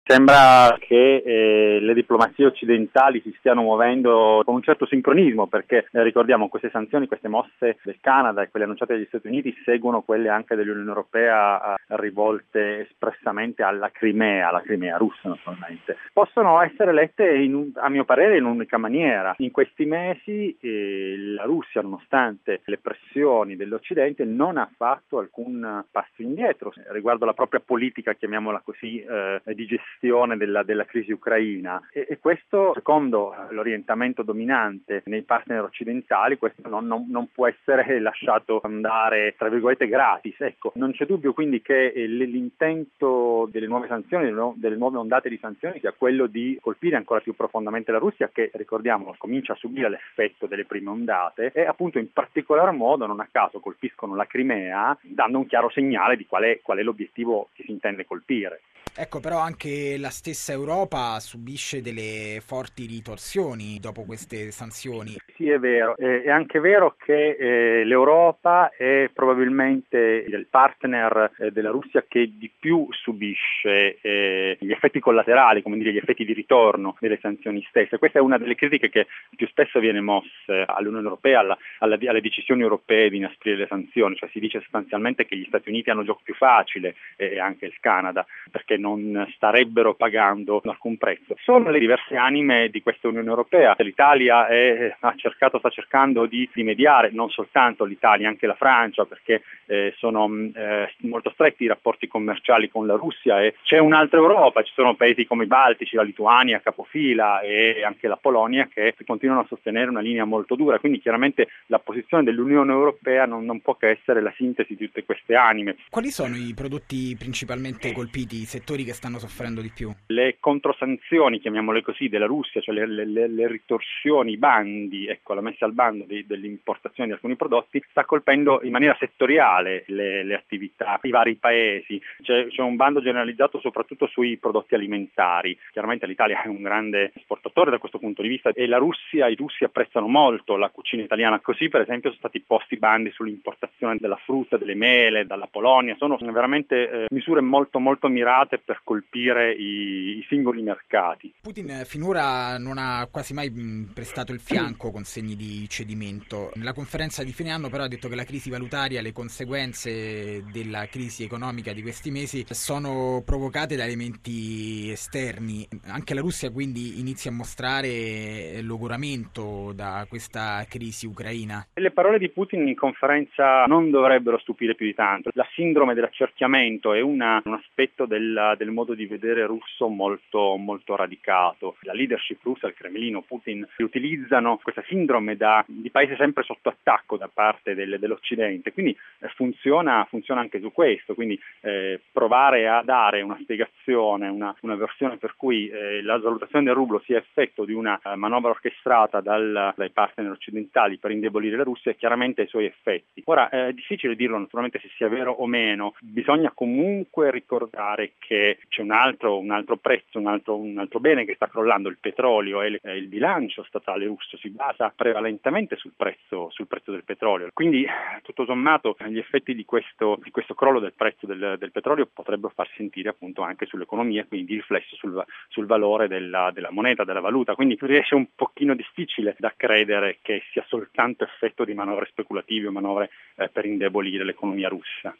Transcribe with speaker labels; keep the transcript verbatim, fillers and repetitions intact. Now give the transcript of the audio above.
Speaker 1: Sembra che eh, le diplomazie occidentali si stiano muovendo con un certo sincronismo, perché eh, ricordiamo queste sanzioni, queste mosse del Canada e quelle annunciate dagli Stati Uniti seguono quelle anche dell'Unione Europea, eh, rivolte espressamente alla Crimea, alla Crimea russa naturalmente. Possono essere lette in un, a mio parere in un'unica maniera. In questi mesi eh, la Russia, nonostante le pressioni dell'Occidente, non ha fatto alcun passo indietro riguardo la propria politica, chiamiamola così, eh, di gestione Della, della crisi ucraina e, e questo, secondo l'orientamento dominante nei partner occidentali, questo non, non, non può essere lasciato andare tra virgolette gratis. Ecco, non c'è dubbio quindi che eh, l'intento delle nuove sanzioni, delle, nu- delle nuove ondate di sanzioni sia quello di colpire ancora più profondamente la Russia, che ricordiamo comincia a subire l'effetto delle prime ondate, e appunto in particolar modo, non a caso, colpiscono la Crimea dando un chiaro segnale di qual è, qual è l'obiettivo che si intende colpire.
Speaker 2: Ecco, però anche la stessa Europa subisce delle forti ritorsioni dopo queste sanzioni.
Speaker 1: Sì, è vero. Eh, è anche vero che eh, l'Europa è probabilmente il partner eh, della Russia che di più subisce eh, gli effetti collaterali, come dire, gli effetti di ritorno delle sanzioni stesse. Questa è una delle critiche che più spesso viene mossa all'Unione Europea, alla, alla, alle decisioni europee di inasprire le sanzioni. Cioè si dice sostanzialmente che gli Stati Uniti hanno gioco più facile e anche il Canada, perché non starebbero pagando alcun prezzo. Sono le diverse anime di questa Unione Europea. L'Italia è, ha cercato, sta cercando di, di mediare, non soltanto l'Italia, anche la Francia, perché eh, sono eh, molto stretti i rapporti commerciali con la Russia, e c'è un'altra Europa, ci sono paesi come i Baltici, la Lituania, capofila, e anche la Polonia, che continuano a sostenere una linea molto dura. Quindi chiaramente la posizione dell'Unione Europea non, non può che essere la sintesi di tutte queste anime.
Speaker 2: Quali sono i prodotti principalmente colpiti, i settori che stanno soffrendo di più?
Speaker 1: Le controsanzioni, chiamiamole così, della Russia, cioè le, le, le ritorsioni, i bandi, ecco, la messa al bando di, dell'importazione di alcuni prodotti, sta colpendo in maniera settoriale le, le attività, i vari paesi. C'è, c'è un bando generalizzato soprattutto sui prodotti alimentari. Chiaramente l'Italia è un grande esportatore da questo punto di vista, e la Russia, i russi apprezzano molto la cucina italiana. Così, per esempio, sono stati posti bandi sull'importazione della frutta, delle mele dalla Polonia. Sono veramente eh, misure molto molto mirate per colpire i, i singoli mercati.
Speaker 2: Putin finora non ha quasi mai prestato il fianco con segni di cedimento. Nella conferenza di fine anno però ha detto che la crisi valutaria, le conseguenze della crisi economica di questi mesi sono provocate da elementi esterni. Anche la Russia quindi inizia a mostrare logoramento da questa crisi ucraina.
Speaker 1: Le parole di Putin in conferenza non dovrebbero stupire più di tanto. La sindrome dell'accerchiamento è una, un aspetto del, del modo di vedere russo molto, molto radicato. La leadership russa, il Cremlino, Putin utilizzano questa sindrome da, di paese sempre sotto attacco da parte del, dell'Occidente, quindi eh, funziona, funziona anche su questo, quindi eh, provare a dare una spiegazione, una, una versione per cui eh, la svalutazione del rublo sia effetto di una eh, manovra orchestrata dal, dai partner occidentali per indebolire la Russia, chiaramente ha i suoi effetti. Ora eh, è difficile dirlo naturalmente se sia vero o meno, bisogna comunque ricordare che c'è un altro, un altro prezzo, un altro, un altro bene che sta crollando, il petrolio, e il, il bilancio statale russo si basa prevalentemente sul prezzo, sul prezzo del petrolio. Quindi tutto sommato gli effetti di questo, di questo crollo del prezzo del, del petrolio potrebbero far sentire appunto anche sull'economia, quindi di riflesso sul, sul valore della, della moneta, della valuta. Quindi riesce un pochino difficile da credere che sia soltanto effetto di manovre speculative o manovre eh, per indebolire l'economia russa.